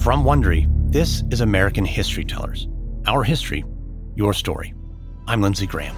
From Wondery, this is American History Tellers. Our history, your story. I'm Lindsey Graham.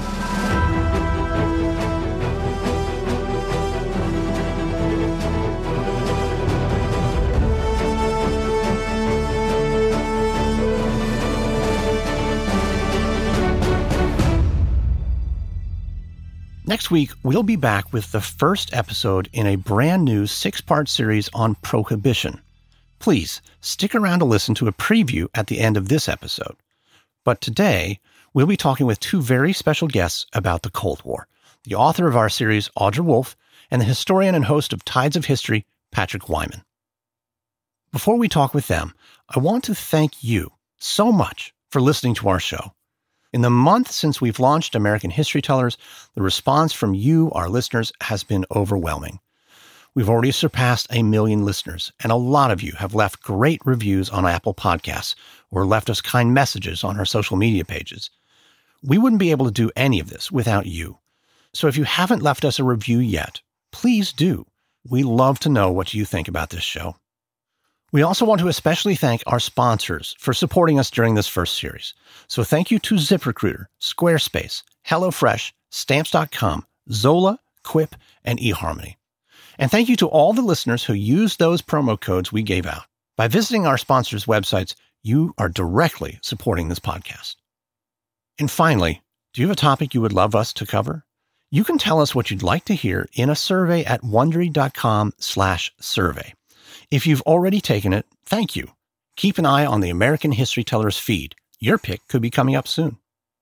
Next week, we'll be back with the first episode in a brand new 6-part series on Prohibition. Please stick around to listen to a preview at the end of this episode. But today, we'll be talking with two very special guests about the Cold War, the author of our series, Audra Wolfe, and the historian and host of Tides of History, Patrick Wyman. Before we talk with them, I want to thank you so much for listening to our show. In the month since we've launched American History Tellers, the response from you, our listeners, has been overwhelming. We've already surpassed 1 million listeners, and a lot of you have left great reviews on Apple Podcasts or left us kind messages on our social media pages. We wouldn't be able to do any of this without you. So if you haven't left us a review yet, please do. We love to know what you think about this show. We also want to especially thank our sponsors for supporting us during this first series. So thank you to ZipRecruiter, Squarespace, HelloFresh, Stamps.com, Zola, Quip, and eHarmony. And thank you to all the listeners who used those promo codes we gave out. By visiting our sponsors' websites, you are directly supporting this podcast. And finally, do you have a topic you would love us to cover? You can tell us what you'd like to hear in a survey at Wondery.com/survey. If you've already taken it, thank you. Keep an eye on the American History Tellers feed. Your pick could be coming up soon.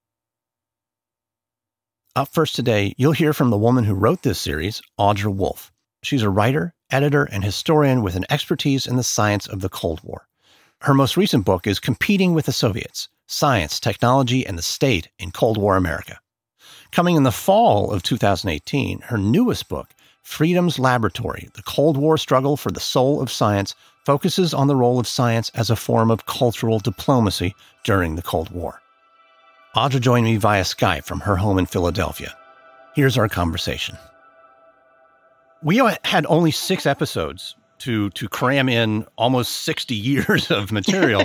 Up first today, you'll hear from the woman who wrote this series, Audra Wolfe. She's a writer, editor, and historian with an expertise in the science of the Cold War. Her most recent book is Competing with the Soviets: Science, Technology, and the State in Cold War America. Coming in the fall of 2018, her newest book, Freedom's Laboratory: The Cold War Struggle for the Soul of Science, focuses on the role of science as a form of cultural diplomacy during the Cold War. Audra joined me via Skype from her home in Philadelphia. Here's our conversation. We had only 6 episodes to cram in almost 60 years of material.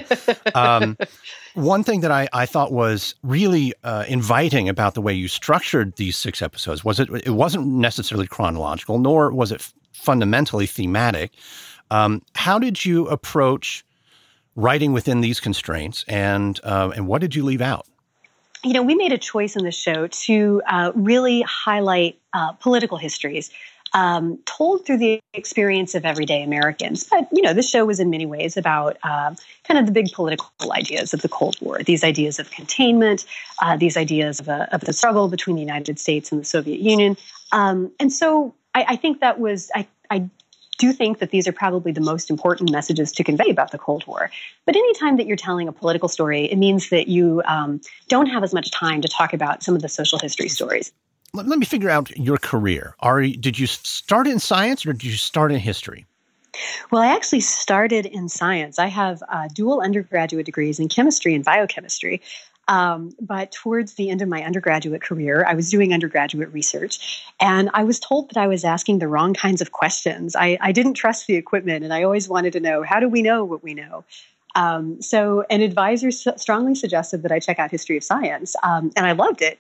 One thing that I thought was really inviting about the way you structured these 6 episodes was it wasn't necessarily chronological, nor was it fundamentally thematic. How did you approach writing within these constraints, and what did you leave out? You know, we made a choice in the show to really highlight political histories told through the experience of everyday Americans. But, you know, this show was in many ways about kind of the big political ideas of the Cold War, these ideas of containment, these ideas of the struggle between the United States and the Soviet Union. And so I think that was, I do think that these are probably the most important messages to convey about the Cold War. But anytime that you're telling a political story, it means that you don't have as much time to talk about some of the social history stories. Let me figure out your career. Did you start in science or did you start in history? Well, I actually started in science. I have dual undergraduate degrees in chemistry and biochemistry. But towards the end of my undergraduate career, I was doing undergraduate research, and I was told that I was asking the wrong kinds of questions. I didn't trust the equipment, and I always wanted to know, how do we know what we know? So an advisor strongly suggested that I check out history of science, and I loved it.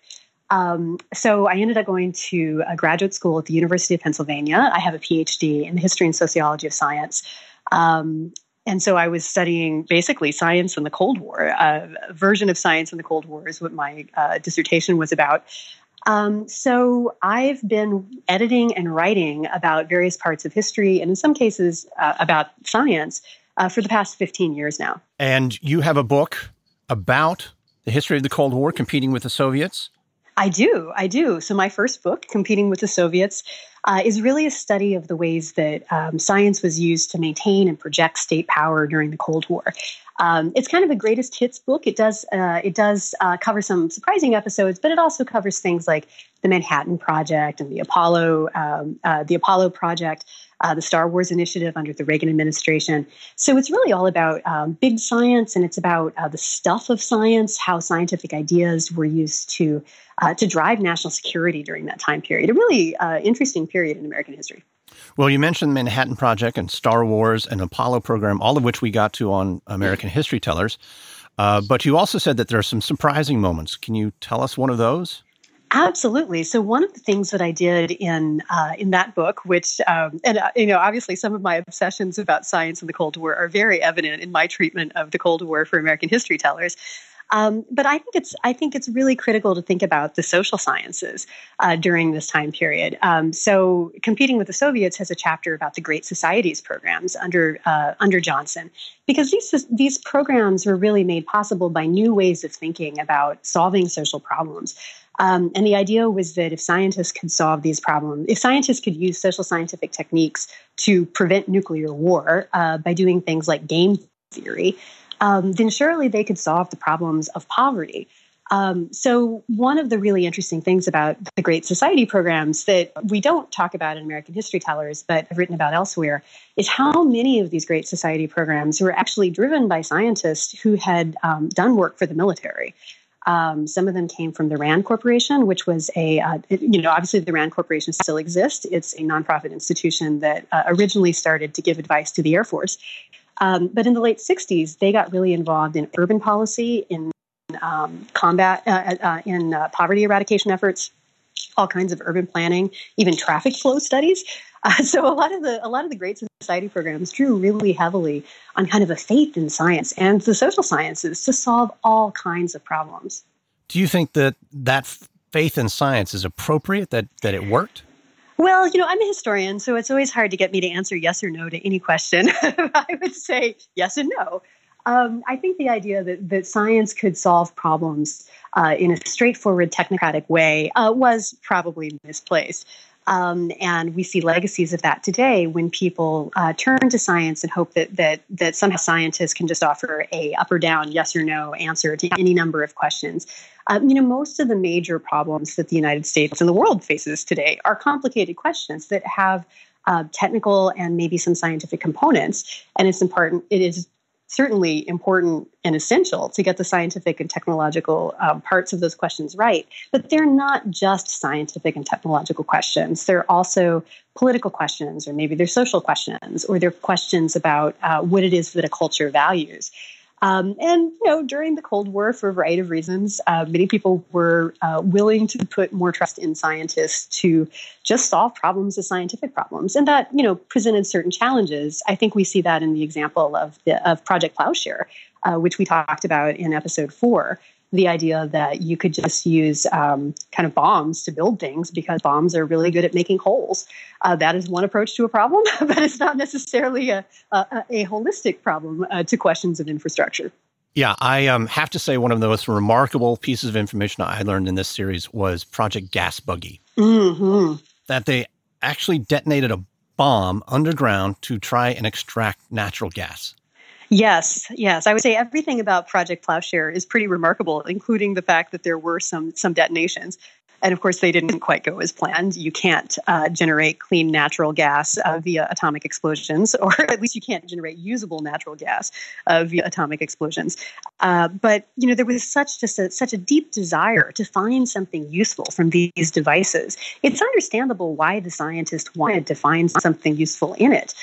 So I ended up going to a graduate school at the University of Pennsylvania. I have a PhD in the history and sociology of science. And so I was studying basically science in the Cold War. A version of science in the Cold War is what my dissertation was about. So I've been editing and writing about various parts of history, and in some cases about science, for the past 15 years now. And you have a book about the history of the Cold War, Competing with the Soviets? I do. So my first book, Competing with the Soviets, is really a study of the ways that science was used to maintain and project state power during the Cold War. It's kind of a greatest hits book. It does cover some surprising episodes, but it also covers things like the Manhattan Project and the Apollo Project, the Star Wars Initiative under the Reagan administration. So it's really all about big science, and it's about the stuff of science, how scientific ideas were used to drive national security during that time period. A really interesting period in American history. Well, you mentioned the Manhattan Project and Star Wars and Apollo program, all of which we got to on American History Tellers. But you also said that there are some surprising moments. Can you tell us one of those? Absolutely. So one of the things that I did in that book, which obviously some of my obsessions about science and the Cold War are very evident in my treatment of the Cold War for American History Tellers. But I think it's really critical to think about the social sciences during this time period. So Competing with the Soviets has a chapter about the Great Societies programs under Johnson, because these programs were really made possible by new ways of thinking about solving social problems. And the idea was that if scientists could solve these problems, if scientists could use social scientific techniques to prevent nuclear war by doing things like game theory, then surely they could solve the problems of poverty. So one of the really interesting things about the Great Society programs that we don't talk about in American History Tellers, but I've written about elsewhere, is how many of these Great Society programs were actually driven by scientists who had done work for the military. Some of them came from the RAND Corporation, which was obviously the RAND Corporation still exists. It's a nonprofit institution that originally started to give advice to the Air Force. But in the late 60s, they got really involved in urban policy, in combat, in poverty eradication efforts, all kinds of urban planning, even traffic flow studies. So a lot of the Great Society programs drew really heavily on kind of a faith in science and the social sciences to solve all kinds of problems. Do you think that faith in science is appropriate, that it worked? Well, I'm a historian, so it's always hard to get me to answer yes or no to any question. I would say yes and no. I think the idea that science could solve problems in a straightforward technocratic way was probably misplaced. And we see legacies of that today when people turn to science and hope that somehow scientists can just offer a up or down, yes or no answer to any number of questions. Most of the major problems that the United States and the world faces today are complicated questions that have technical and maybe some scientific components. And it is certainly important and essential to get the scientific and technological parts of those questions right. But they're not just scientific and technological questions. They're also political questions, or maybe they're social questions, or they're questions about what it is that a culture values. During the Cold War, for a variety of reasons, many people were willing to put more trust in scientists to just solve problems as scientific problems. And that, presented certain challenges. I think we see that in the example of Project Plowshare, which we talked about in episode 4. The idea that you could just use kind of bombs to build things because bombs are really good at making holes. That is one approach to a problem, but it's not necessarily a holistic problem to questions of infrastructure. Yeah, I have to say one of the most remarkable pieces of information I learned in this series was Project Gas Buggy. Mm-hmm. That they actually detonated a bomb underground to try and extract natural gas. Yes. I would say everything about Project Plowshare is pretty remarkable, including the fact that there were some detonations. And of course, they didn't quite go as planned. You can't generate clean natural gas via atomic explosions, or at least you can't generate usable natural gas via atomic explosions. But there was such a deep desire to find something useful from these devices. It's understandable why the scientists wanted to find something useful in it.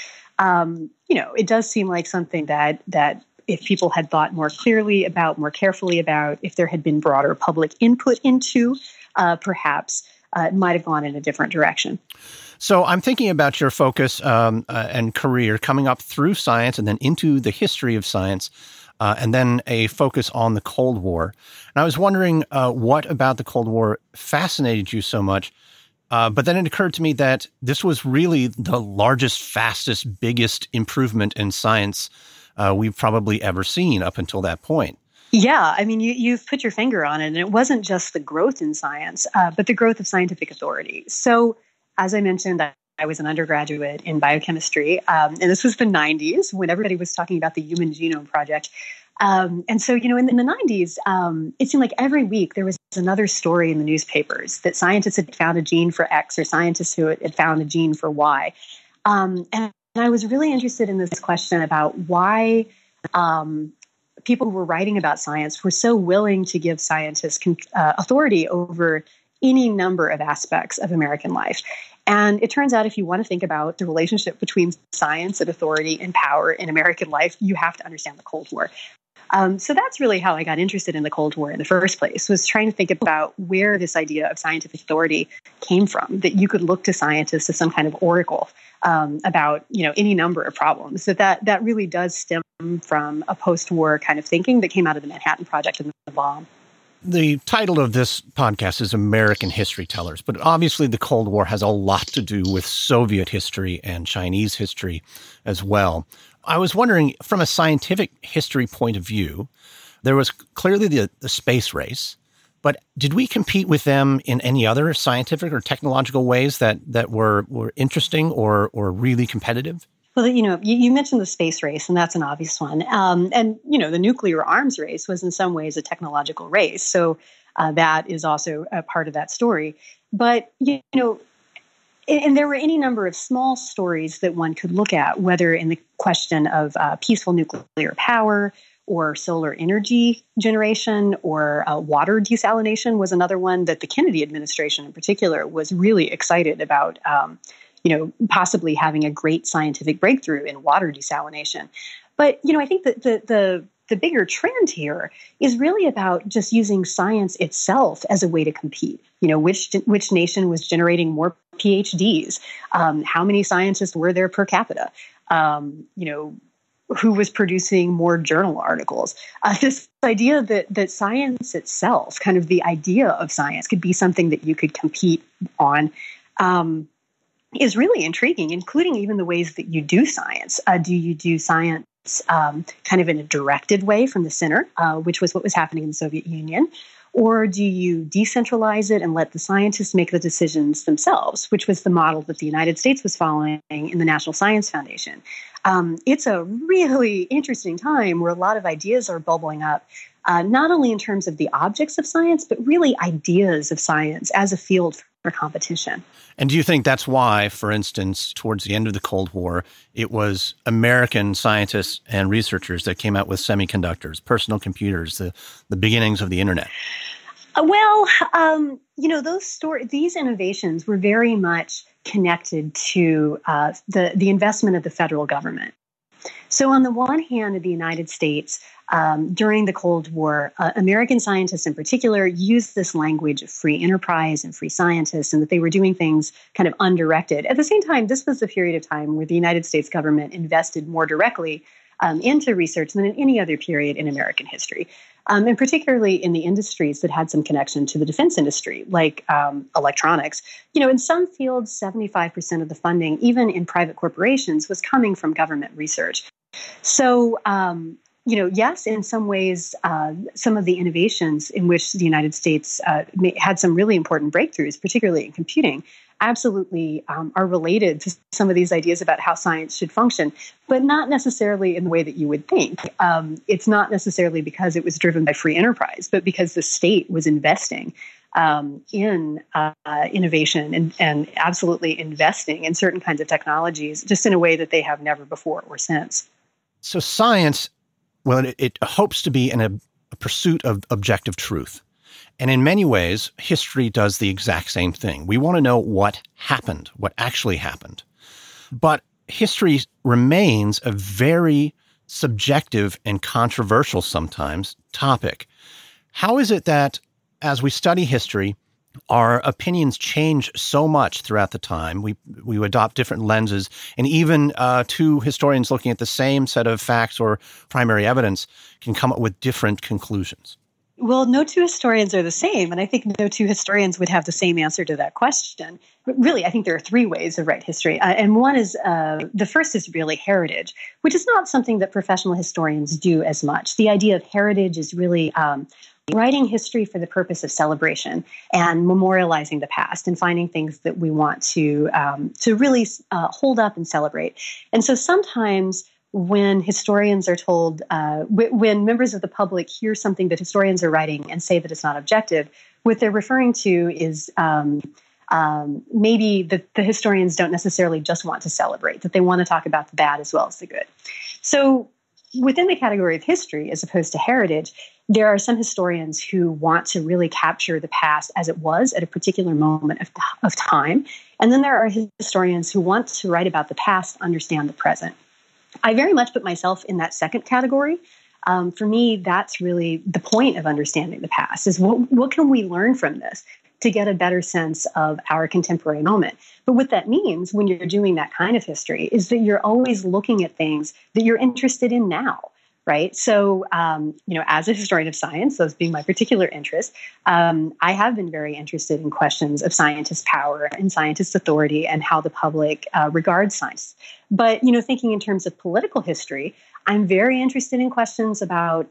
It does seem like something that if people had thought more clearly about, more carefully about, if there had been broader public input into, perhaps it might have gone in a different direction. So I'm thinking about your focus and career coming up through science and then into the history of science, and then a focus on the Cold War. And I was wondering what about the Cold War fascinated you so much. But then it occurred to me that this was really the largest, fastest, biggest improvement in science we've probably ever seen up until that point. Yeah, I mean, you've put your finger on it, and it wasn't just the growth in science, but the growth of scientific authority. So, as I mentioned, I was an undergraduate in biochemistry, and this was the 90s when everybody was talking about the Human Genome Project. And so, in the 90s, it seemed like every week there was another story in the newspapers that scientists had found a gene for X or scientists who had found a gene for Y. And I was really interested in this question about why people who were writing about science were so willing to give scientists authority over any number of aspects of American life. And it turns out if you want to think about the relationship between science and authority and power in American life, you have to understand the Cold War. So that's really how I got interested in the Cold War in the first place, was trying to think about where this idea of scientific authority came from, that you could look to scientists as some kind of oracle about, any number of problems. That really does stem from a post-war kind of thinking that came out of the Manhattan Project and the bomb. The title of this podcast is American History Tellers, but obviously the Cold War has a lot to do with Soviet history and Chinese history as well. I was wondering, from a scientific history point of view, there was clearly the space race, but did we compete with them in any other scientific or technological ways that were interesting or really competitive? Well, you mentioned the space race, and that's an obvious one. And the nuclear arms race was in some ways a technological race. So that is also a part of that story. But, and there were any number of small stories that one could look at, whether in the question of peaceful nuclear power or solar energy generation or water desalination was another one that the Kennedy administration in particular was really excited about, possibly having a great scientific breakthrough in water desalination. But, I think that the bigger trend here is really about just using science itself as a way to compete. Which nation was generating more PhDs? How many scientists were there per capita? Who was producing more journal articles? This idea that science itself, kind of the idea of science, could be something that you could compete on, is really intriguing, including even the ways that you do science. Do you do science kind of in a directed way from the center, which was what was happening in the Soviet Union? Or do you decentralize it and let the scientists make the decisions themselves, which was the model that the United States was following in the National Science Foundation? It's a really interesting time where a lot of ideas are bubbling up, not only in terms of the objects of science, but really ideas of science as a field for competition. And do you think that's why, for instance, towards the end of the Cold War, it was American scientists and researchers that came out with semiconductors, personal computers, the beginnings of the internet? Well, these innovations were very much connected to the investment of the federal government. So on the one hand, in the United States, during the Cold War, American scientists in particular used this language of free enterprise and free scientists, and that they were doing things kind of undirected. At the same time, this was the period of time where the United States government invested more directly into research than in any other period in American history, and particularly in the industries that had some connection to the defense industry, like electronics. In some fields, 75% of the funding, even in private corporations, was coming from government research. So, yes, in some ways, some of the innovations in which the United States had some really important breakthroughs, particularly in computing, absolutely are related to some of these ideas about how science should function, but not necessarily in the way that you would think. It's not necessarily because it was driven by free enterprise, but because the state was investing in innovation and absolutely investing in certain kinds of technologies just in a way that they have never before or since. So science, well, it hopes to be a pursuit of objective truth. And in many ways, history does the exact same thing. We want to know what happened, what actually happened. But history remains a very subjective and controversial sometimes topic. How is it that as we study history, our opinions change so much throughout the time? We adopt different lenses, and even two historians looking at the same set of facts or primary evidence can come up with different conclusions. Well, no two historians are the same, and I think no two historians would have the same answer to that question. But really, I think there are three ways to write history, and one is the first is really heritage, which is not something that professional historians do as much. The idea of heritage is really writing history for the purpose of celebration and memorializing the past and finding things that we want to really hold up and celebrate. And so sometimes when historians are told, when members of the public hear something that historians are writing and say that it's not objective, what they're referring to is maybe the historians don't necessarily just want to celebrate, that they want to talk about the bad as well as the good. So within the category of history, as opposed to heritage, there are some historians who want to really capture the past as it was at a particular moment of time. And then there are historians who want to write about the past to understand the present. I very much put myself in that second category. For me, that's really the point of understanding the past, is what can we learn from this to get a better sense of our contemporary moment. But what that means when you're doing that kind of history is that you're always looking at things that you're interested in now, right? So, as a historian of science, those being my particular interest, I have been very interested in questions of scientist power and scientist authority and how the public regards science. But, thinking in terms of political history, I'm very interested in questions about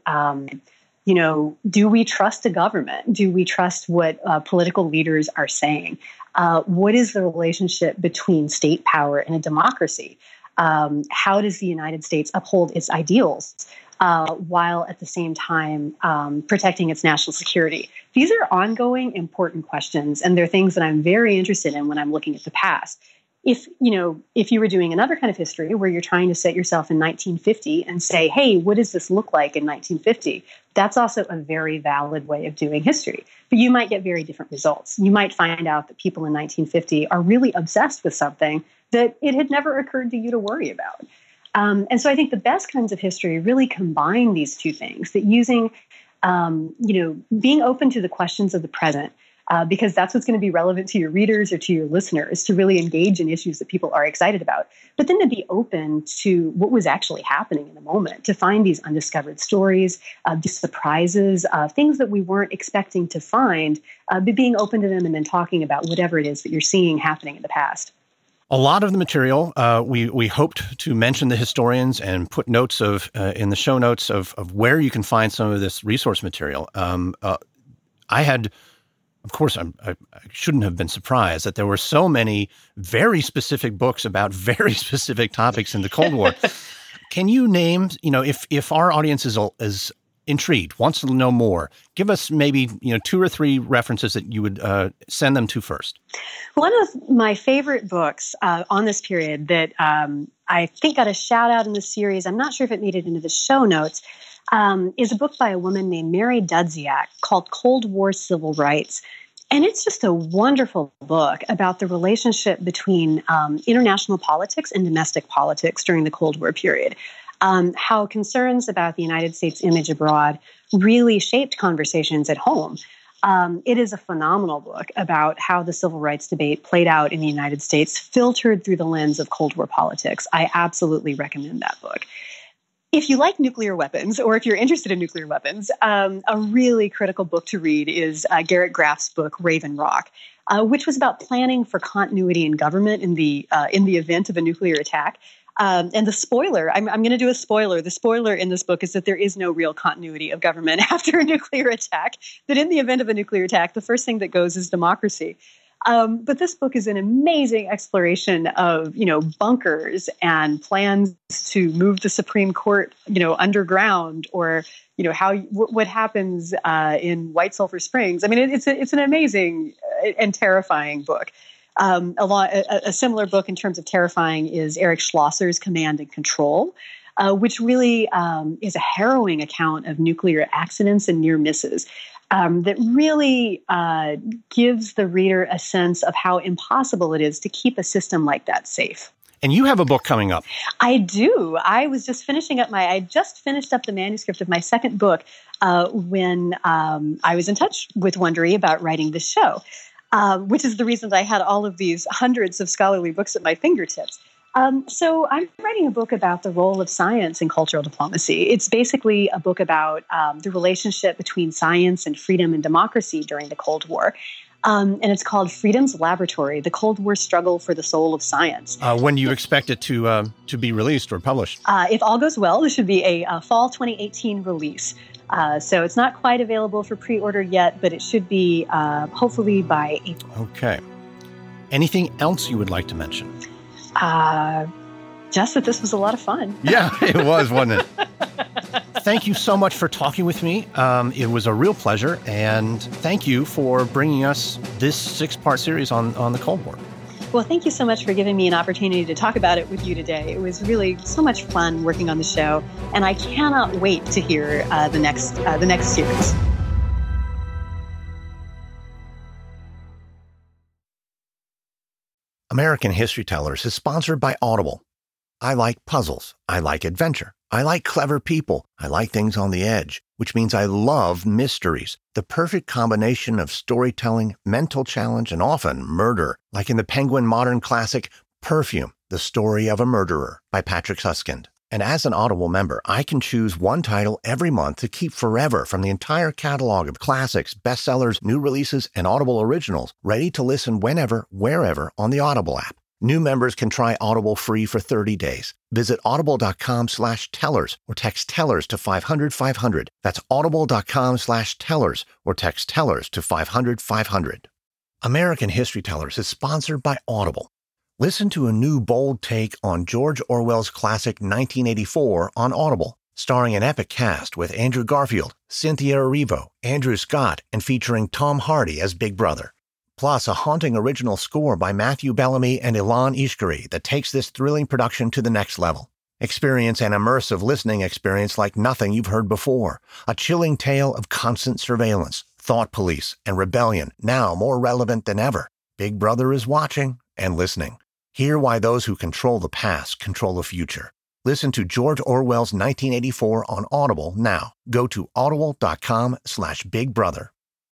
do we trust the government? Do we trust what political leaders are saying? What is the relationship between state power and a democracy? How does the United States uphold its ideals while at the same time protecting its national security? These are ongoing, important questions, and they're things that I'm very interested in when I'm looking at the past. If you were doing another kind of history where you're trying to set yourself in 1950 and say, hey, what does this look like in 1950? That's also a very valid way of doing history. But you might get very different results. You might find out that people in 1950 are really obsessed with something that it had never occurred to you to worry about. And so I think the best kinds of history really combine these two things, that using, being open to the questions of the present, because that's what's going to be relevant to your readers or to your listeners, to really engage in issues that people are excited about. But then to be open to what was actually happening in the moment, to find these undiscovered stories, these surprises, things that we weren't expecting to find, but being open to them and then talking about whatever it is that you're seeing happening in the past. A lot of the material, we hoped to mention the historians and put notes of in the show notes of where you can find some of this resource material. Of course, I shouldn't have been surprised that there were so many very specific books about very specific topics in the Cold War. Can you name, if our audience is intrigued, wants to know more, give us maybe, 2 or 3 references that you would send them to first. One of my favorite books on this period that I think got a shout out in the series, I'm not sure if it made it into the show notes, is a book by a woman named Mary Dudziak called Cold War Civil Rights. And it's just a wonderful book about the relationship between international politics and domestic politics during the Cold War period. How concerns about the United States image abroad really shaped conversations at home. It is a phenomenal book about how the civil rights debate played out in the United States, filtered through the lens of Cold War politics. I absolutely recommend that book. If you like nuclear weapons, or if you're interested in nuclear weapons, a really critical book to read is Garrett Graff's book, Raven Rock, which was about planning for continuity in government in the event of a nuclear attack. And the spoiler, I'm going to do a spoiler. The spoiler in this book is that there is no real continuity of government after a nuclear attack, that in the event of a nuclear attack, the first thing that goes is democracy. But this book is an amazing exploration of, bunkers and plans to move the Supreme Court, underground, or, what happens in White Sulphur Springs. I mean, it's an amazing and terrifying book. A similar book in terms of terrifying is Eric Schlosser's Command and Control, which really is a harrowing account of nuclear accidents and near misses. That really gives the reader a sense of how impossible it is to keep a system like that safe. And you have a book coming up. I do. I just finished up the manuscript of my second book when I was in touch with Wondery about writing this show, which is the reason that I had all of these hundreds of scholarly books at my fingertips. So I'm writing a book about the role of science in cultural diplomacy. It's basically a book about the relationship between science and freedom and democracy during the Cold War. And it's called Freedom's Laboratory, The Cold War Struggle for the Soul of Science. When do you expect it to be released or published? If all goes well, this should be a fall 2018 release. So it's not quite available for pre-order yet, but it should be hopefully by April. Okay. Anything else you would like to mention? Just that this was a lot of fun. Yeah, it was, wasn't it? Thank you so much for talking with me. It was a real pleasure, and thank you for bringing us this 6-part series on the Cold War. Well, thank you so much for giving me an opportunity to talk about it with you today. It was really so much fun working on the show, and I cannot wait to hear the next series. American History Tellers is sponsored by Audible. I like puzzles. I like adventure. I like clever people. I like things on the edge, which means I love mysteries. The perfect combination of storytelling, mental challenge, and often murder, like in the Penguin modern classic Perfume, The Story of a Murderer by Patrick Suskind. And as an Audible member, I can choose one title every month to keep forever from the entire catalog of classics, bestsellers, new releases, and Audible originals, ready to listen whenever, wherever on the Audible app. New members can try Audible free for 30 days. Visit audible.com/tellers or text tellers to 500-500. That's audible.com/tellers or text tellers to 500-500. American History Tellers is sponsored by Audible. Listen to a new bold take on George Orwell's classic 1984 on Audible, starring an epic cast with Andrew Garfield, Cynthia Erivo, Andrew Scott, and featuring Tom Hardy as Big Brother. Plus, a haunting original score by Matthew Bellamy and Ilan Ishkari that takes this thrilling production to the next level. Experience an immersive listening experience like nothing you've heard before. A chilling tale of constant surveillance, thought police, and rebellion, now more relevant than ever. Big Brother is watching and listening. Hear why those who control the past control the future. Listen to George Orwell's 1984 on Audible now. Go to audible.com/Big Brother.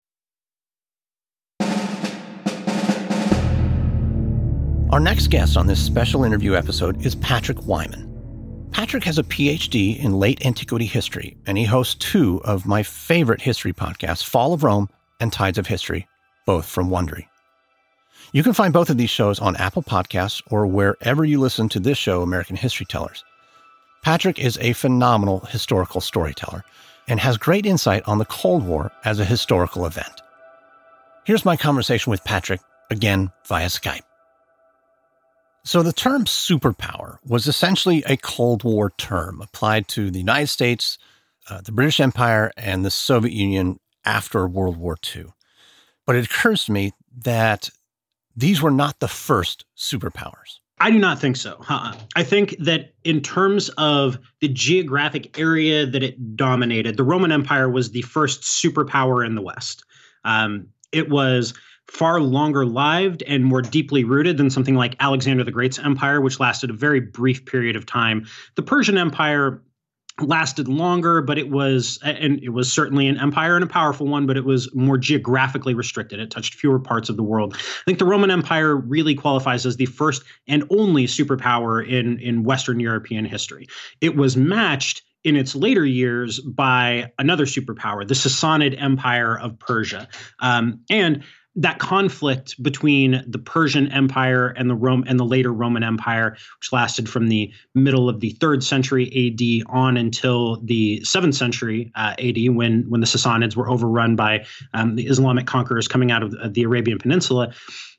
Our next guest on this special interview episode is Patrick Wyman. Patrick has a PhD in late antiquity history, and he hosts two of my favorite history podcasts, Fall of Rome and Tides of History, both from Wondery. You can find both of these shows on Apple Podcasts or wherever you listen to this show, American History Tellers. Patrick is a phenomenal historical storyteller and has great insight on the Cold War as a historical event. Here's my conversation with Patrick, again via Skype. So the term superpower was essentially a Cold War term applied to the United States, the British Empire, and the Soviet Union after World War II. But it occurs to me that these were not the first superpowers. I do not think so. I think that in terms of the geographic area that it dominated, the Roman Empire was the first superpower in the West. It was far longer lived and more deeply rooted than something like Alexander the Great's empire, which lasted a very brief period of time. The Persian Empire lasted longer, but it was certainly an empire and a powerful one, but it was more geographically restricted. It touched fewer parts of the world. I think the Roman Empire really qualifies as the first and only superpower in Western European history. It was matched in its later years by another superpower, the Sassanid Empire of Persia. And that conflict between the Persian Empire and the later Roman Empire, which lasted from the middle of the 3rd century AD on until the 7th century AD, when the Sassanids were overrun by the Islamic conquerors coming out of the Arabian Peninsula.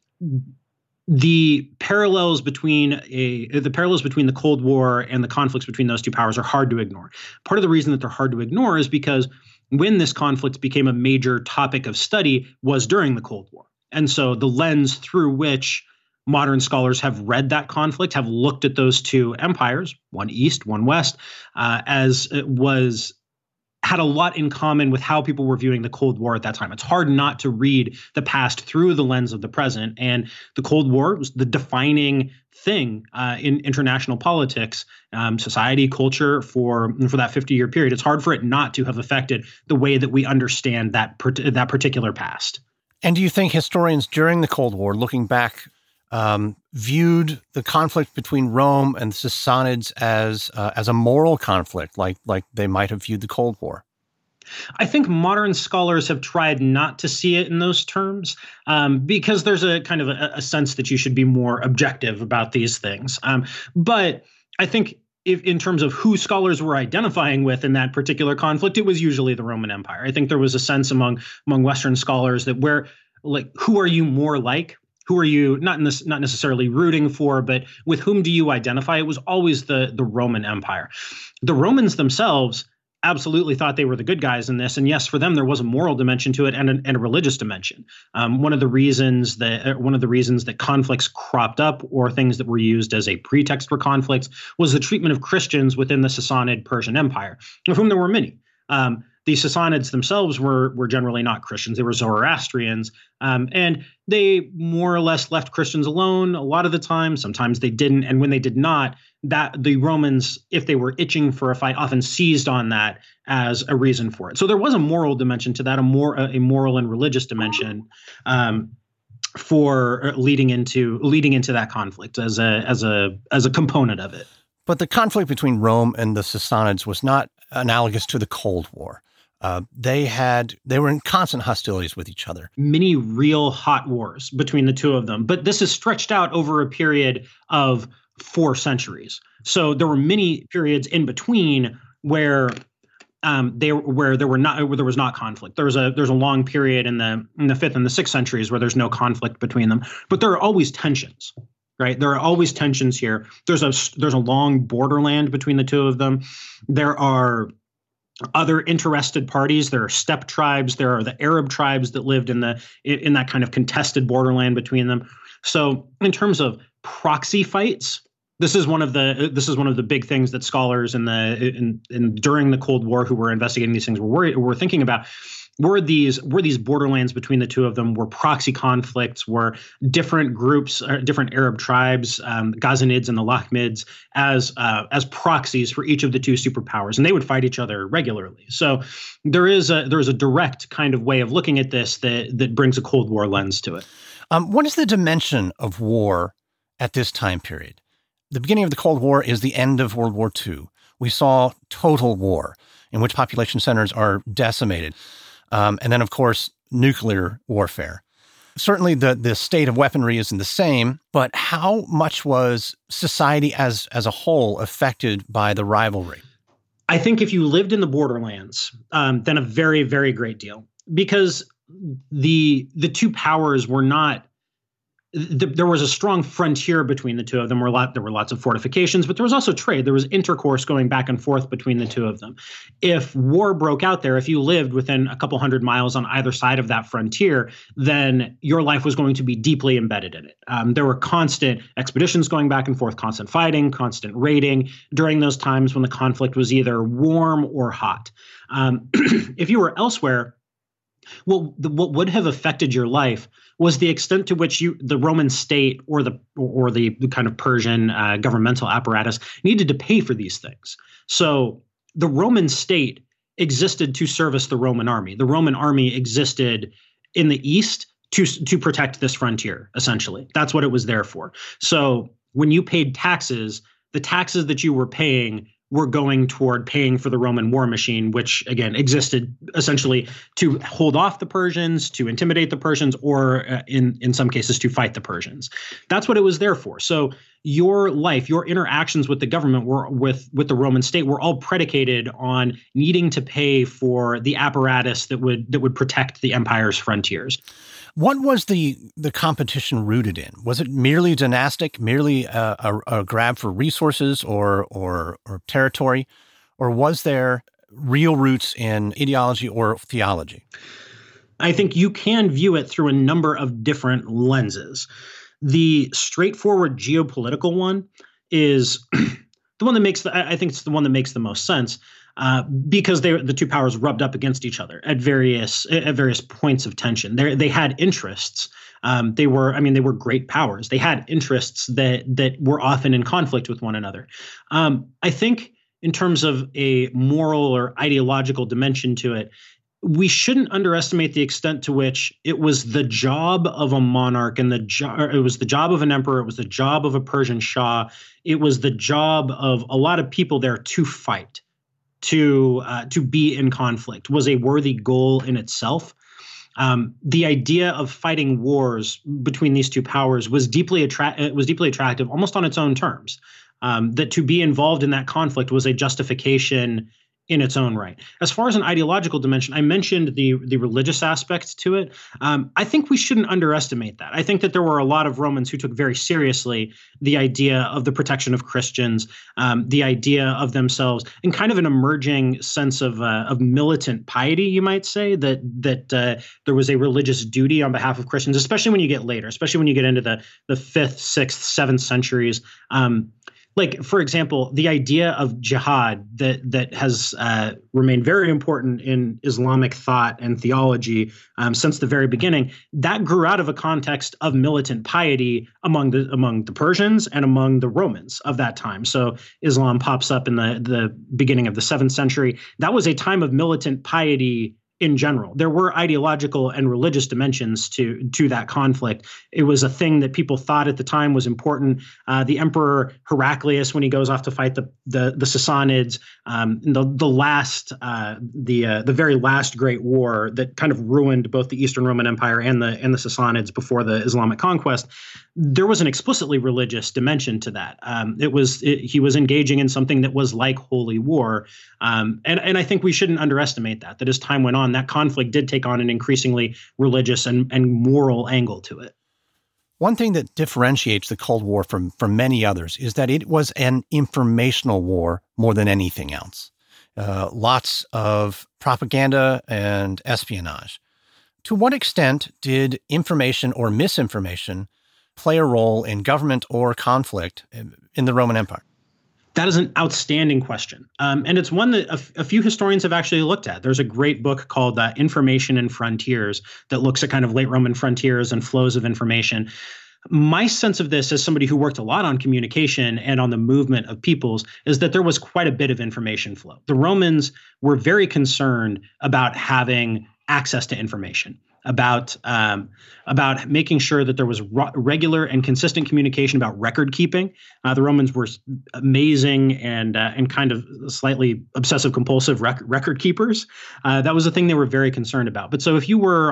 The parallels between the Cold War and the conflicts between those two powers are hard to ignore. Part of the reason that they're hard to ignore is because when this conflict became a major topic of study was during the Cold War. And so the lens through which modern scholars have read that conflict, have looked at those two empires, one East, one West, as it had a lot in common with how people were viewing the Cold War at that time. It's hard not to read the past through the lens of the present. And the Cold War was the defining thing in international politics, society, culture for that 50-year period. It's hard for it not to have affected the way that we understand that particular past. And do you think historians during the Cold War, looking back, viewed the conflict between Rome and the Sassanids as a moral conflict, like they might have viewed the Cold War? I think modern scholars have tried not to see it in those terms because there's a kind of a sense that you should be more objective about these things. But I think if in terms of who scholars were identifying with in that particular conflict, it was usually the Roman Empire. I think there was a sense among Western scholars that who are you more like? Who are you not necessarily rooting for, but with whom do you identify? It was always the Roman Empire. The Romans themselves absolutely thought they were the good guys in this. And yes, for them, there was a moral dimension to it and a religious dimension. One of the reasons that conflicts cropped up, or things that were used as a pretext for conflicts, was the treatment of Christians within the Sassanid Persian Empire, of whom there were many. The Sassanids themselves were generally not Christians. They were Zoroastrians, and they more or less left Christians alone a lot of the time. Sometimes they didn't. And when they did not, that the Romans, if they were itching for a fight, often seized on that as a reason for it. So there was a moral dimension to that, a moral and religious dimension for leading into that conflict as a component of it. But the conflict between Rome and the Sassanids was not analogous to the Cold War. They were in constant hostilities with each other. Many real hot wars between the two of them. But this is stretched out over a period of 4 centuries. So there were many periods in between where there was not conflict. There's a long period in the 5th and the 6th centuries where there's no conflict between them. But there are always tensions. Right. There are always tensions here. There's a long borderland between the two of them. There are other interested parties. There are steppe tribes. There are the Arab tribes that lived in that kind of contested borderland between them. So in terms of proxy fights, this is one of the big things that scholars during the Cold War who were investigating these things were thinking about. Were these borderlands between the two of them, were proxy conflicts, were different groups, different Arab tribes, Ghazanids and the Lakhmids, as proxies for each of the two superpowers, and they would fight each other regularly. So there is a direct kind of way of looking at this that brings a Cold War lens to it. What is the dimension of war at this time period? The beginning of the Cold War is the end of World War II. We saw total war in which population centers are decimated. And then, of course, nuclear warfare. Certainly the state of weaponry isn't the same, but how much was society as a whole affected by the rivalry? I think if you lived in the borderlands, then a very, very great deal, because the two powers were not. There was a strong frontier between the two of them. There were lots of fortifications, but there was also trade. There was intercourse going back and forth between the two of them. If war broke out there, if you lived within a couple hundred miles on either side of that frontier, then your life was going to be deeply embedded in it. There were constant expeditions going back and forth, constant fighting, constant raiding during those times when the conflict was either warm or hot. If you were elsewhere, what would have affected your life was the extent to which the Roman state or the kind of Persian governmental apparatus needed to pay for these things. So the Roman state existed to service the Roman army. The Roman army existed in the east to protect this frontier, essentially. That's what it was there for. So when you paid taxes, the taxes that you were paying were going toward paying for the Roman war machine, which, again, existed essentially to hold off the Persians, to intimidate the Persians, or in some cases to fight the Persians. That's what it was there for. So your life, your interactions with the government were with the Roman state were all predicated on needing to pay for the apparatus that would protect the empire's frontiers. What was the competition rooted in? Was it merely dynastic, merely a grab for resources or territory, or was there real roots in ideology or theology? I think you can view it through a number of different lenses. The straightforward geopolitical one is the one that makes the one that makes the most sense. Because the two powers rubbed up against each other at various points of tension. They had interests. They were great powers. They had interests that were often in conflict with one another. I think in terms of a moral or ideological dimension to it, we shouldn't underestimate the extent to which it was the job of a monarch and it was the job of an emperor. It was the job of a Persian Shah. It was the job of a lot of people there to fight. To be in conflict was a worthy goal in itself. The idea of fighting wars between these two powers was deeply attractive, almost on its own terms. That to be involved in that conflict was a justification in its own right. As far as an ideological dimension, I mentioned the religious aspect to it. I think we shouldn't underestimate that. I think that there were a lot of Romans who took very seriously the idea of the protection of Christians, the idea of themselves, and kind of an emerging sense of militant piety, you might say, that there was a religious duty on behalf of Christians, especially when you get later, especially when you get into the 5th, 6th, 7th centuries. Like, for example, the idea of jihad that has remained very important in Islamic thought and theology since the very beginning, that grew out of a context of militant piety among the Persians and among the Romans of that time. So Islam pops up in the beginning of the 7th century. That was a time of militant piety in general. There were ideological and religious dimensions to that conflict. It was a thing that people thought at the time was important. The Emperor Heraclius, when he goes off to fight the Sassanids, the very last great war that kind of ruined both the Eastern Roman Empire and the Sassanids before the Islamic conquest, there was an explicitly religious dimension to that. He was engaging in something that was like holy war, and I think we shouldn't underestimate that. That as time went on, that conflict did take on an increasingly religious and moral angle to it. One thing that differentiates the Cold War from many others is that it was an informational war more than anything else. Lots of propaganda and espionage. To what extent did information or misinformation play a role in government or conflict in the Roman Empire? That is an outstanding question. And it's one that a few historians have actually looked at. There's a great book called Information and Frontiers that looks at kind of late Roman frontiers and flows of information. My sense of this, as somebody who worked a lot on communication and on the movement of peoples, is that there was quite a bit of information flow. The Romans were very concerned about having access to information, about making sure that there was regular and consistent communication about record keeping. The Romans were amazing and kind of slightly obsessive compulsive record keepers. That was a thing they were very concerned about. But so if you were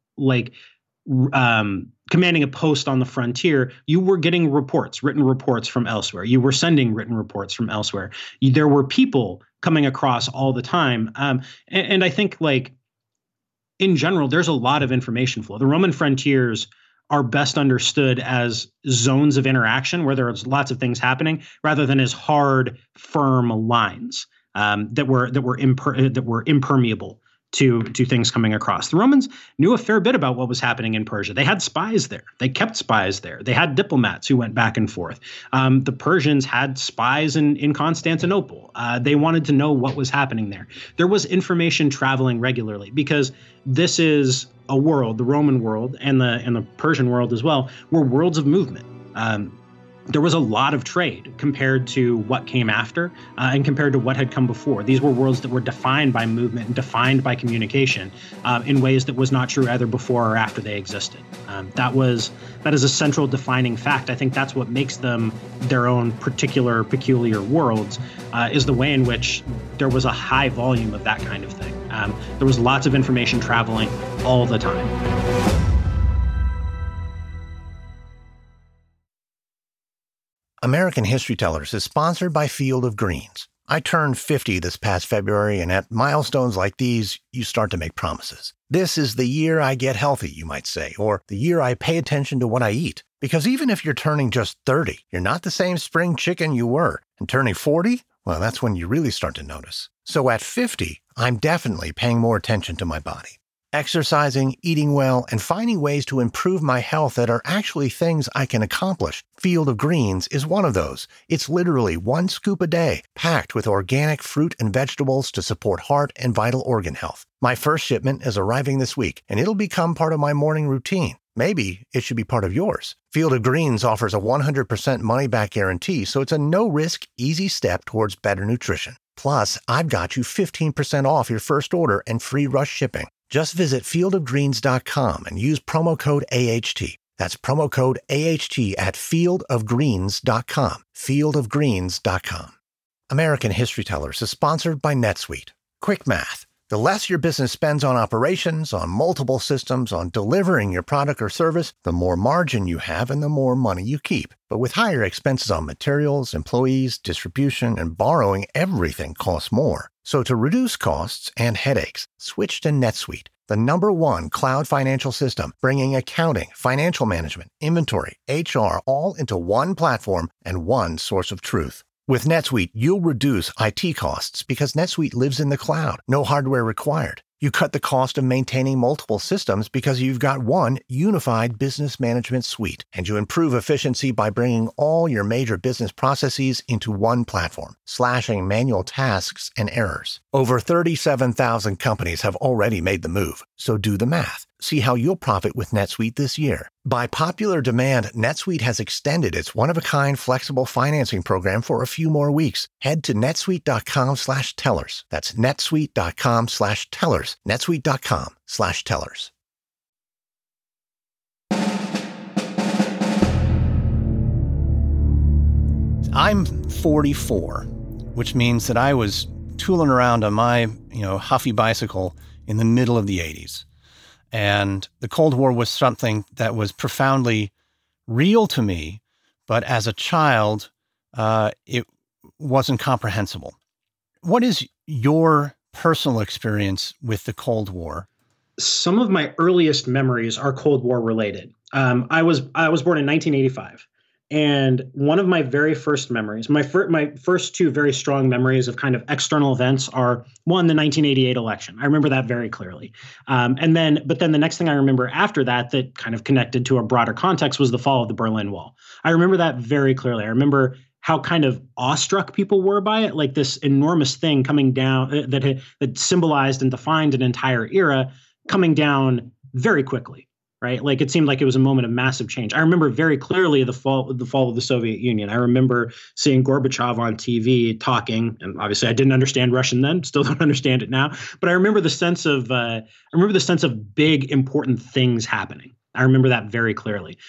commanding a post on the frontier, you were getting written reports from elsewhere. You were sending written reports from elsewhere. There were people coming across all the time. And I think in general, there's a lot of information flow. The Roman frontiers are best understood as zones of interaction where there's lots of things happening, rather than as hard, firm lines that were impermeable to things coming across. The Romans knew a fair bit about what was happening in Persia. They had spies there. They kept spies there. They had diplomats who went back and forth. The Persians had spies in Constantinople. They wanted to know what was happening there. There was information traveling regularly because this is a world, the Roman world and the Persian world as well, were worlds of movement. There was a lot of trade compared to what came after and compared to what had come before. These were worlds that were defined by movement and defined by communication in ways that was not true either before or after they existed. That is a central defining fact. I think that's what makes them their own peculiar worlds, is the way in which there was a high volume of that kind of thing. There was lots of information traveling all the time. American History Tellers is sponsored by Field of Greens. I turned 50 this past February, and at milestones like these, you start to make promises. This is the year I get healthy, you might say, or the year I pay attention to what I eat. Because even if you're turning just 30, you're not the same spring chicken you were. And turning 40, well, that's when you really start to notice. So at 50, I'm definitely paying more attention to my body. Exercising, eating well, and finding ways to improve my health that are actually things I can accomplish. Field of Greens is one of those. It's literally 1 scoop a day, packed with organic fruit and vegetables to support heart and vital organ health. My first shipment is arriving this week, and it'll become part of my morning routine. Maybe it should be part of yours. Field of Greens offers a 100% money-back guarantee, so it's a no-risk, easy step towards better nutrition. Plus, I've got you 15% off your first order and free rush shipping. Just visit fieldofgreens.com and use promo code AHT. That's promo code AHT at fieldofgreens.com. Fieldofgreens.com. American History Tellers is sponsored by NetSuite. Quick math. The less your business spends on operations, on multiple systems, on delivering your product or service, the more margin you have and the more money you keep. But with higher expenses on materials, employees, distribution, and borrowing, everything costs more. So to reduce costs and headaches, switch to NetSuite, the #1 cloud financial system, bringing accounting, financial management, inventory, HR, all into one platform and one source of truth. With NetSuite, you'll reduce IT costs because NetSuite lives in the cloud, no hardware required. You cut the cost of maintaining multiple systems because you've got one unified business management suite. And you improve efficiency by bringing all your major business processes into one platform, slashing manual tasks and errors. Over 37,000 companies have already made the move. So do the math. See how you'll profit with NetSuite this year. By popular demand, NetSuite has extended its one-of-a-kind flexible financing program for a few more weeks. Head to netsuite.com/tellers. That's netsuite.com/tellers. netsuite.com/tellers. I'm 44, which means that I was tooling around on my, Huffy bicycle in the middle of the 80s. And the Cold War was something that was profoundly real to me, but as a child, it wasn't comprehensible. What is your personal experience with the Cold War? Some of my earliest memories are Cold War related. I was born in 1985. And one of my very first memories, my first two very strong memories of kind of external events are, one, the 1988 election. I remember that very clearly. But then the next thing I remember after that kind of connected to a broader context was the fall of the Berlin Wall. I remember that very clearly. I remember how kind of awestruck people were by it, like this enormous thing coming down that symbolized and defined an entire era coming down very quickly. Right. Like it seemed like it was a moment of massive change. I remember very clearly the fall of the Soviet Union. I remember seeing Gorbachev on TV talking, and obviously I didn't understand Russian then, still don't understand it now. But I remember the sense of big, important things happening. I remember that very clearly.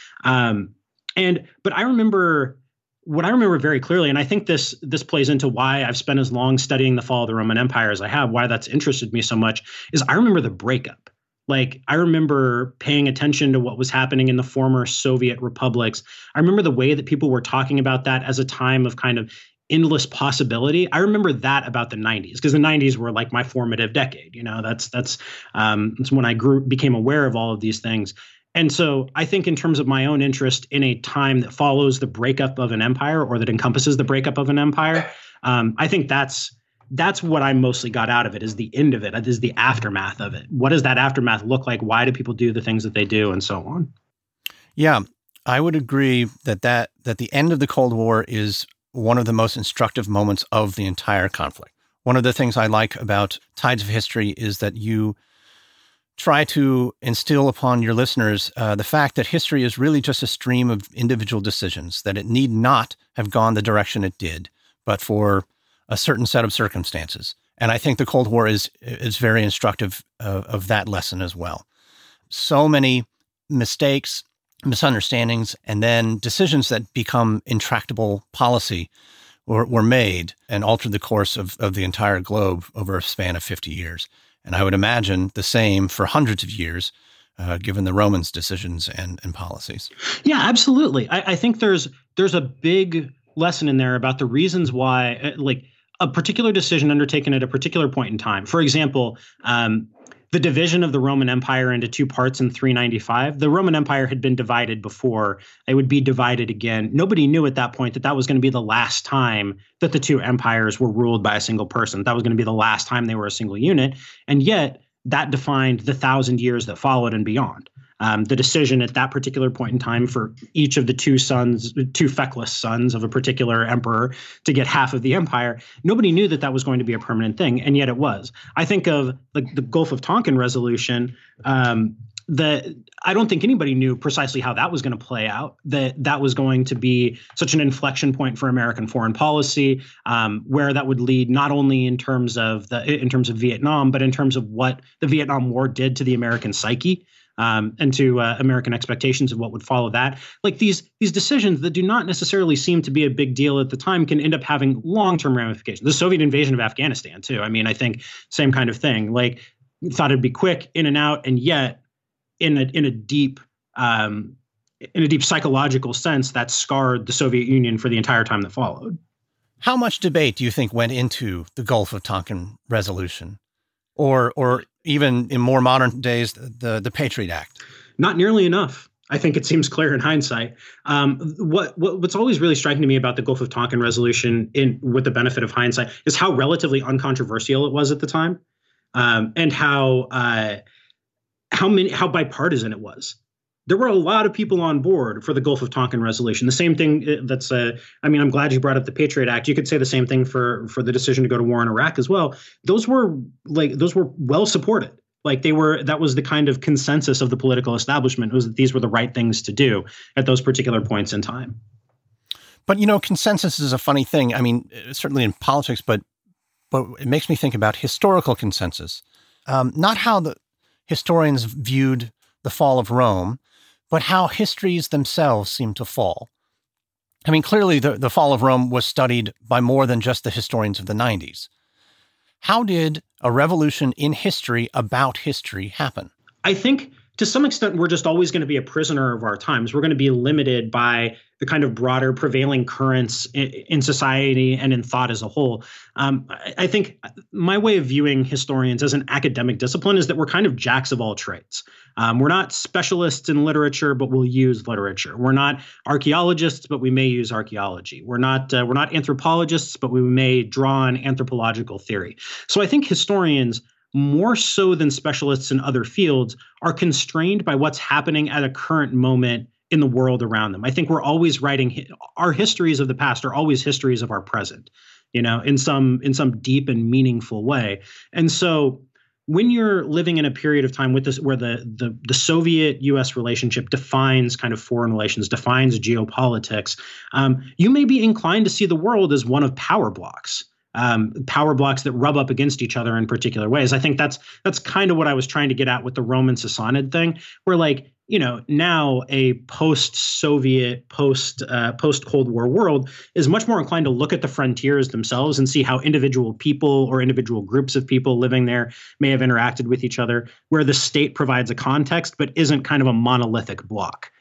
But I remember what I remember very clearly, and I think this plays into why I've spent as long studying the fall of the Roman Empire as I have, why that's interested me so much, is I remember the breakup. Like, I remember paying attention to what was happening in the former Soviet republics. I remember the way that people were talking about that as a time of kind of endless possibility. I remember that about the 90s, because the 90s were like my formative decade. That's when I became aware of all of these things. And so I think in terms of my own interest in a time that follows the breakup of an empire, or that encompasses the breakup of an empire, I think that's what I mostly got out of it, is the end of it, is the aftermath of it. What does that aftermath look like? Why do people do the things that they do, and so on? Yeah, I would agree that the end of the Cold War is one of the most instructive moments of the entire conflict. One of the things I like about Tides of History is that you try to instill upon your listeners the fact that history is really just a stream of individual decisions, that it need not have gone the direction it did, but for a certain set of circumstances. And I think the Cold War is very instructive of that lesson as well. So many mistakes, misunderstandings, and then decisions that become intractable policy were made and altered the course of the entire globe over a span of 50 years. And I would imagine the same for hundreds of years, given the Romans' decisions and policies. Yeah, absolutely. I think there's a big lesson in there about the reasons why, like, a particular decision undertaken at a particular point in time. For example, the division of the Roman Empire into two parts in 395. The Roman Empire had been divided before. It would be divided again. Nobody knew at that point that was going to be the last time that the two empires were ruled by a single person. That was going to be the last time they were a single unit. And yet that defined the 1,000 years that followed and beyond. The decision at that particular point in time for each of the two feckless sons of a particular emperor to get half of the empire, nobody knew that was going to be a permanent thing, and yet it was. I think of the Gulf of Tonkin resolution. I don't think anybody knew precisely how that was going to play out, that was going to be such an inflection point for American foreign policy, where that would lead not only in terms of Vietnam, but in terms of what the Vietnam War did to the American psyche. and to American expectations of what would follow that. Like these decisions that do not necessarily seem to be a big deal at the time can end up having long-term ramifications. The Soviet invasion of Afghanistan too. I mean, I think same kind of thing. Like thought it'd be quick in and out, and yet in a deep psychological sense, that scarred the Soviet Union for the entire time that followed. How much debate do you think went into the Gulf of Tonkin resolution, or even in more modern days, the Patriot Act? Not nearly enough. I think it seems clear in hindsight. What's always really striking to me about the Gulf of Tonkin resolution, with the benefit of hindsight, is how relatively uncontroversial it was at the time, and how bipartisan it was. There were a lot of people on board for the Gulf of Tonkin resolution. The same thing I'm glad you brought up the Patriot Act. You could say the same thing for the decision to go to war in Iraq as well. Those were well supported. Like that was the kind of consensus of the political establishment, was that these were the right things to do at those particular points in time. But, consensus is a funny thing. I mean, certainly in politics, but it makes me think about historical consensus. Not how the historians viewed the fall of Rome, but how histories themselves seem to fall. I mean, clearly the fall of Rome was studied by more than just the historians of the 90s. How did a revolution in history about history happen? I think to some extent, we're just always going to be a prisoner of our times. We're going to be limited by the kind of broader prevailing currents in society and in thought as a whole. I think my way of viewing historians as an academic discipline is that we're kind of jacks of all trades. We're not specialists in literature, but we'll use literature. We're not archaeologists, but we may use archaeology. We're not anthropologists, but we may draw on anthropological theory. So I think historians, more so than specialists in other fields, are constrained by what's happening at a current moment in the world around them. I think we're always writing our histories of the past are always histories of our present, in some deep and meaningful way. And so when you're living in a period of time with this, where the Soviet-U.S. relationship defines kind of foreign relations, defines geopolitics, you may be inclined to see the world as one of power blocks that rub up against each other in particular ways. I think that's kind of what I was trying to get at with the Roman Sassanid thing, where now a post-Soviet, post-Cold War world is much more inclined to look at the frontiers themselves and see how individual people or individual groups of people living there may have interacted with each other, where the state provides a context but isn't kind of a monolithic block.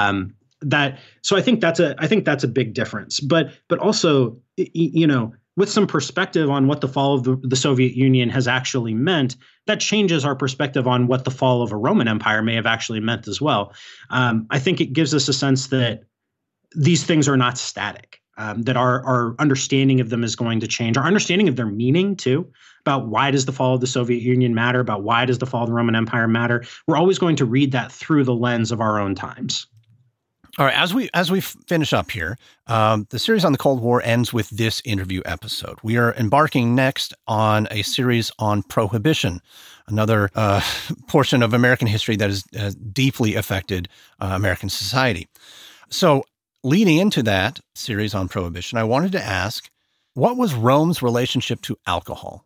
So I think that's a big difference. But also, with some perspective on what the fall of the Soviet Union has actually meant, that changes our perspective on what the fall of a Roman Empire may have actually meant as well. I think it gives us a sense that these things are not static, that our understanding of them is going to change. Our understanding of their meaning, too, about why does the fall of the Soviet Union matter, about why does the fall of the Roman Empire matter. We're always going to read that through the lens of our own times. All right, as we finish up here, the series on the Cold War ends with this interview episode. We are embarking next on a series on Prohibition, another portion of American history that has deeply affected American society. So leading into that series on Prohibition, I wanted to ask, what was Rome's relationship to alcohol?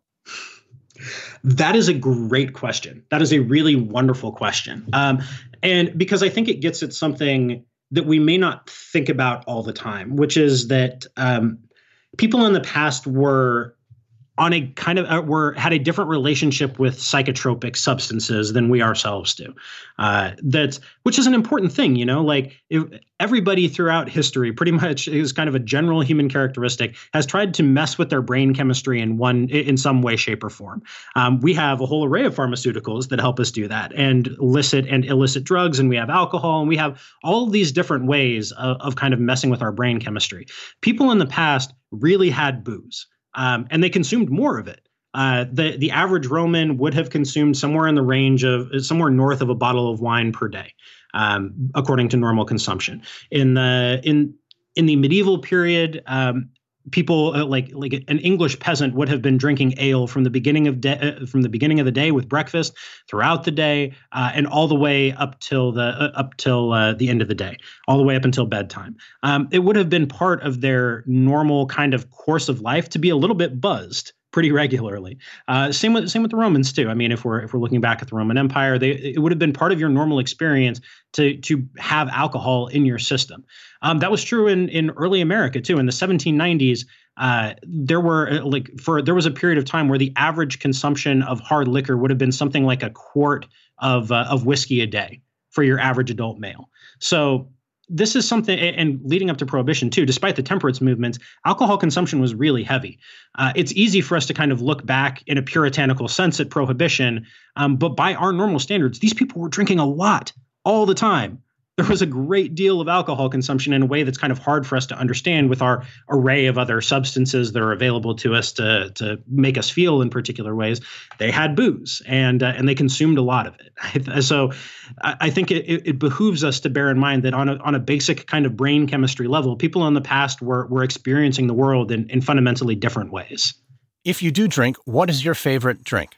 That is a great question. That is a really wonderful question. And because I think it gets at something that we may not think about all the time, which is that people in the past were on a kind of had a different relationship with psychotropic substances than we ourselves do. Which is an important thing, everybody throughout history, pretty much is kind of a general human characteristic, has tried to mess with their brain chemistry in some way, shape, or form. We have a whole array of pharmaceuticals that help us do that, and licit and illicit drugs, and we have alcohol, and we have all of these different ways of kind of messing with our brain chemistry. People in the past really had booze. And they consumed more of it. The average Roman would have consumed somewhere in the range of somewhere north of a bottle of wine per day, according to normal consumption. In the medieval period, people like an English peasant would have been drinking ale from the beginning of the day with breakfast, throughout the day, and all the way up till the end of the day, all the way up until bedtime. It would have been part of their normal kind of course of life to be a little bit buzzed pretty regularly. Same with the Romans too. I mean, if we're looking back at the Roman Empire, it would have been part of your normal experience to have alcohol in your system. That was true in early America too. In the 1790s, there was a period of time where the average consumption of hard liquor would have been something like a quart of whiskey a day for your average adult male. So this is something, and leading up to Prohibition too, despite the temperance movements, alcohol consumption was really heavy. It's easy for us to kind of look back in a puritanical sense at Prohibition, but by our normal standards, these people were drinking a lot all the time. There was a great deal of alcohol consumption in a way that's kind of hard for us to understand with our array of other substances that are available to us to make us feel in particular ways. They had booze and they consumed a lot of it. So I think it behooves us to bear in mind that on a basic kind of brain chemistry level, people in the past were experiencing the world in fundamentally different ways. If you do drink, what is your favorite drink?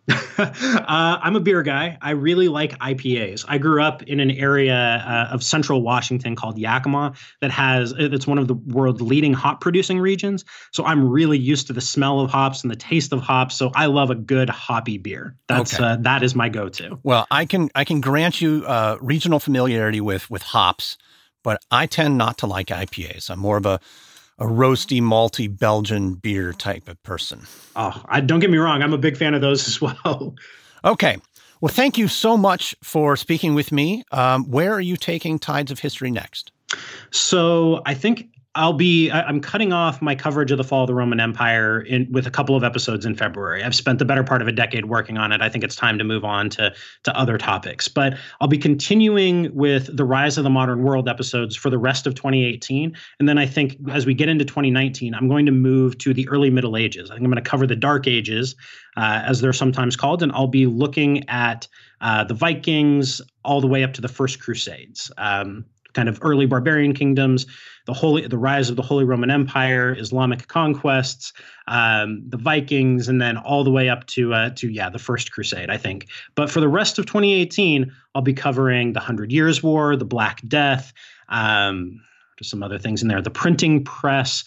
I'm a beer guy. I really like IPAs. I grew up in an area of central Washington called Yakima it's one of the world's leading hop producing regions. So I'm really used to the smell of hops and the taste of hops. So I love a good hoppy beer. That is my go-to. Well, I can grant you regional familiarity with hops, but I tend not to like IPAs. I'm more of a roasty, malty Belgian beer type of person. Oh, don't get me wrong. I'm a big fan of those as well. Okay. Well, thank you so much for speaking with me. Where are you taking Tides of History next? So I think I'm cutting off my coverage of the fall of the Roman Empire with a couple of episodes in February. I've spent the better part of a decade working on it. I think it's time to move on to other topics. But I'll be continuing with the Rise of the Modern World episodes for the rest of 2018. And then I think as we get into 2019, I'm going to move to the early Middle Ages. I think I'm going to cover the Dark Ages, as they're sometimes called, and I'll be looking at the Vikings all the way up to the First Crusades. Kind of early barbarian kingdoms, the rise of the Holy Roman Empire, Islamic conquests, the Vikings, and then all the way up to the First Crusade, I think. But for the rest of 2018, I'll be covering the 100 Years' War, the Black Death, just some other things in there, the printing press,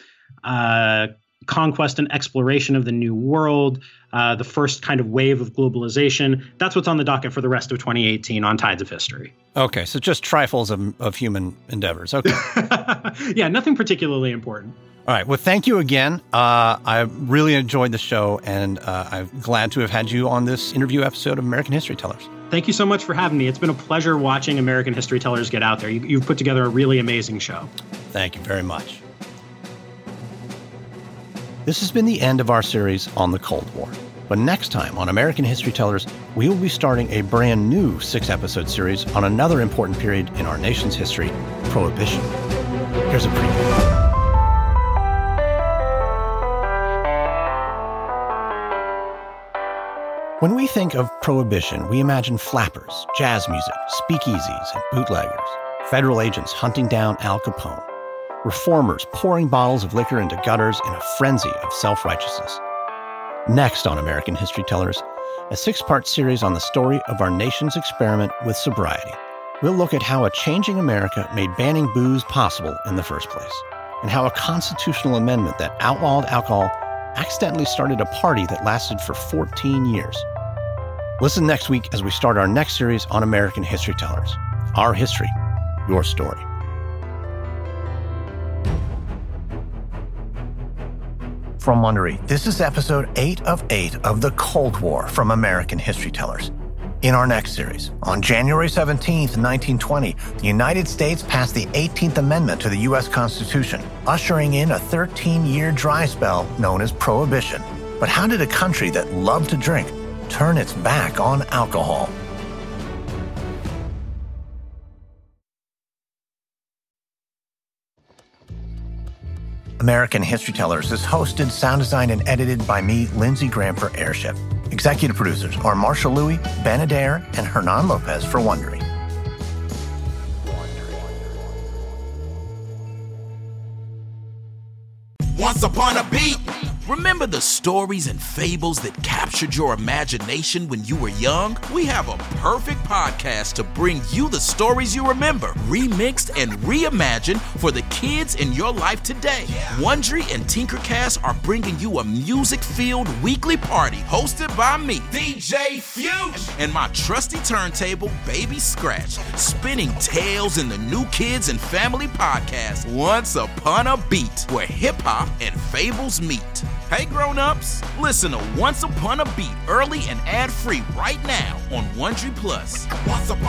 conquest and exploration of the New World, the first kind of wave of globalization. That's what's on the docket for the rest of 2018 on Tides of History. Okay, so just trifles of human endeavors. Okay. Yeah, nothing particularly important. All right. Well, thank you again. I really enjoyed the show, and I'm glad to have had you on this interview episode of American History Tellers. Thank you so much for having me. It's been a pleasure watching American History Tellers get out there. You've put together a really amazing show. Thank you very much. This has been the end of our series on the Cold War. But next time on American History Tellers, we will be starting a brand new 6-episode series on another important period in our nation's history, Prohibition. Here's a preview. When we think of Prohibition, we imagine flappers, jazz music, speakeasies, and bootleggers, federal agents hunting down Al Capone, reformers pouring bottles of liquor into gutters in a frenzy of self-righteousness. Next on American History Tellers, a 6-part series on the story of our nation's experiment with sobriety. We'll look at how a changing America made banning booze possible in the first place, and how a constitutional amendment that outlawed alcohol accidentally started a party that lasted for 14 years. Listen next week as we start our next series on American History Tellers. Our history, your story. From Wondery, this is episode 8 of 8 of The Cold War from American History Tellers. In our next series, on January 17th, 1920, the United States passed the 18th Amendment to the U.S. Constitution, ushering in a 13-year dry spell known as Prohibition. But how did a country that loved to drink turn its back on alcohol? American History Tellers is hosted, sound designed, and edited by me, Lindsey Graham, for Airship. Executive producers are Marshall Louis, Ben Adair, and Hernan Lopez for Wondery. Once upon a beat. Remember the stories and fables that captured your imagination when you were young? We have a perfect podcast to bring you the stories you remember, remixed and reimagined for the kids in your life today. Wondery and Tinkercast are bringing you a music-filled weekly party hosted by me, DJ Fusion, and my trusty turntable, Baby Scratch, spinning tales in the New Kids and Family podcast, Once Upon a Beat, where hip-hop and fables meet. Hey grown-ups, listen to Once Upon a Beat early and ad-free right now on Wondery Plus. Once Upon